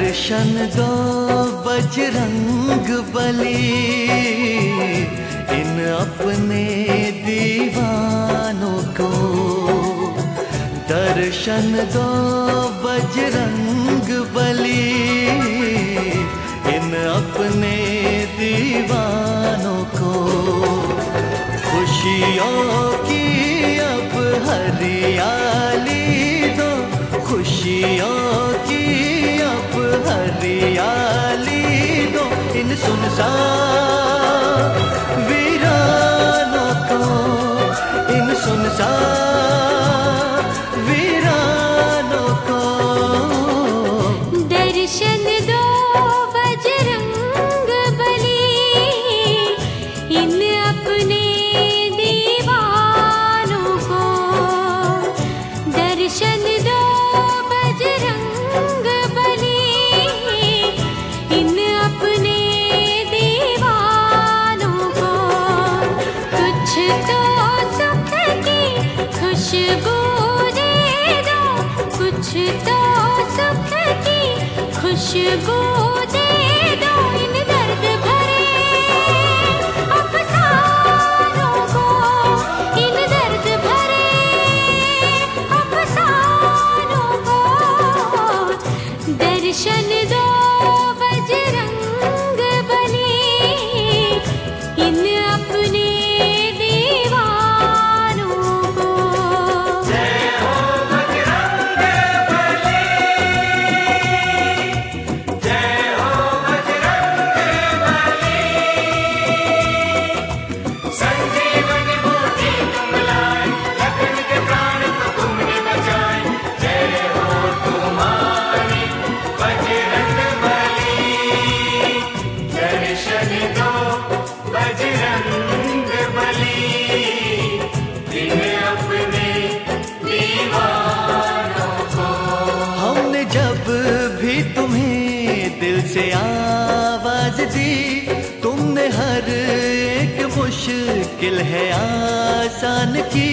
दर्शन दो बजरंग बली, इन अपने दीवानों को। दर्शन दो बजरंग बली, इन अपने दीवानों को। खुशियों की अब हरियाली दो, खुशियों की अब हरियाली दो, इन सुनसान वीरानों को, इन सुनसान वीरानों को। दर्शन दो बजरंग बली, इन अपने दीवानों को। दर्शन दो बजरंग बली, इन अपने दीवानों को। कुछ तो सुख की खुशबू दे दो, कुछ तो सुख की खुशबू दे दो, इन दर्द भरे अफसानों को, इन दर्द भरे अफसानों को। दर्शन दो बजरंग बली, इन अपने दीवानों को। हमने जब भी तुम्हें दिल से आवाज दी, तुमने हर एक मुश्किल है आसान की।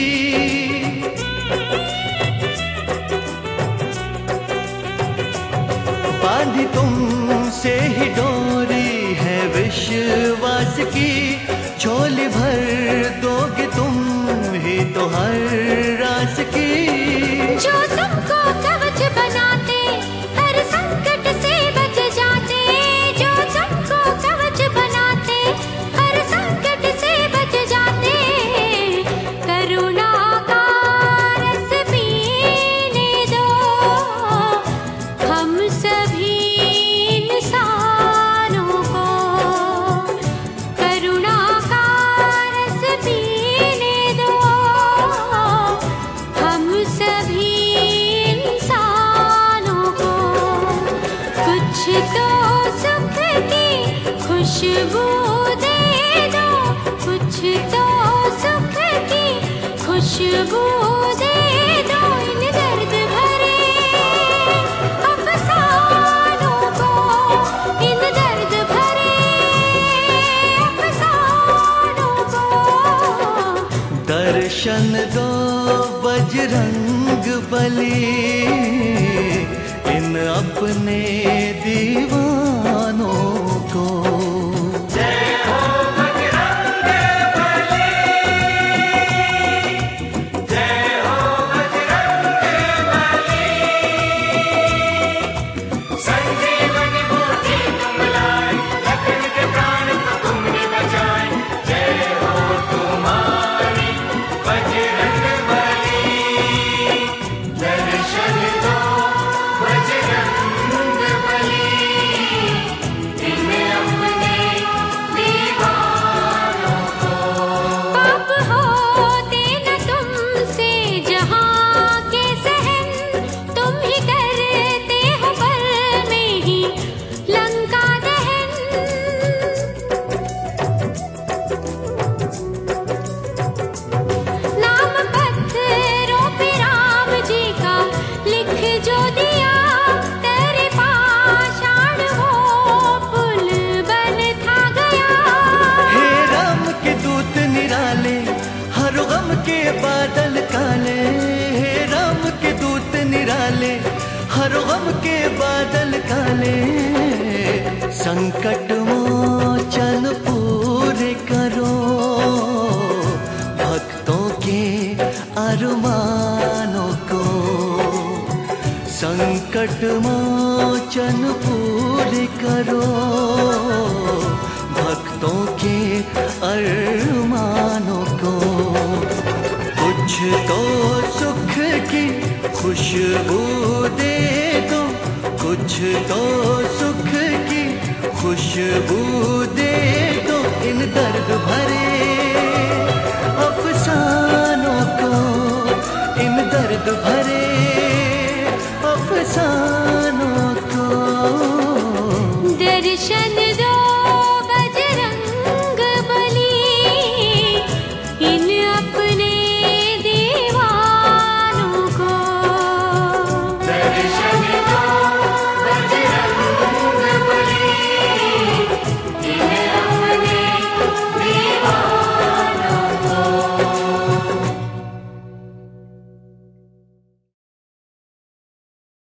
बांधी तुमसे ही डोरी है विश्वास की, झोली भर दोगे तुम ही तो हर रास की। जो तुमको कवच बनाते, हर संकट से बच जाते। जो तुमको कवच बनाते, हर संकट से बच जाते। करुणा का रस पीने दो, हम सभी इंसानों को। करुणा का रस पीने दो, हम सभी इंसानों को। कुछ तो सुख की खुशबू दे दो, कुछ तो सुख की खुशबू दे दो, इन दर्द भरे अफसानों को, इन दर्द भरे अफसानों को। दर्शन दो बजरंग बली, इन अपने दीवानों को। दर्शन दो गम के बादल काले, संकट मोचन पूरे करो भक्तों के अरमानों को। संकट मोचन पूरे करो भक्तों के अरमानों को। कुछ तो सुख की खुशबू दे दो, कुछ तो सुख की खुशबू दे दो इन दर्द भरे अफसानों को, इन दर्द भरे अफसानों को। दर्शन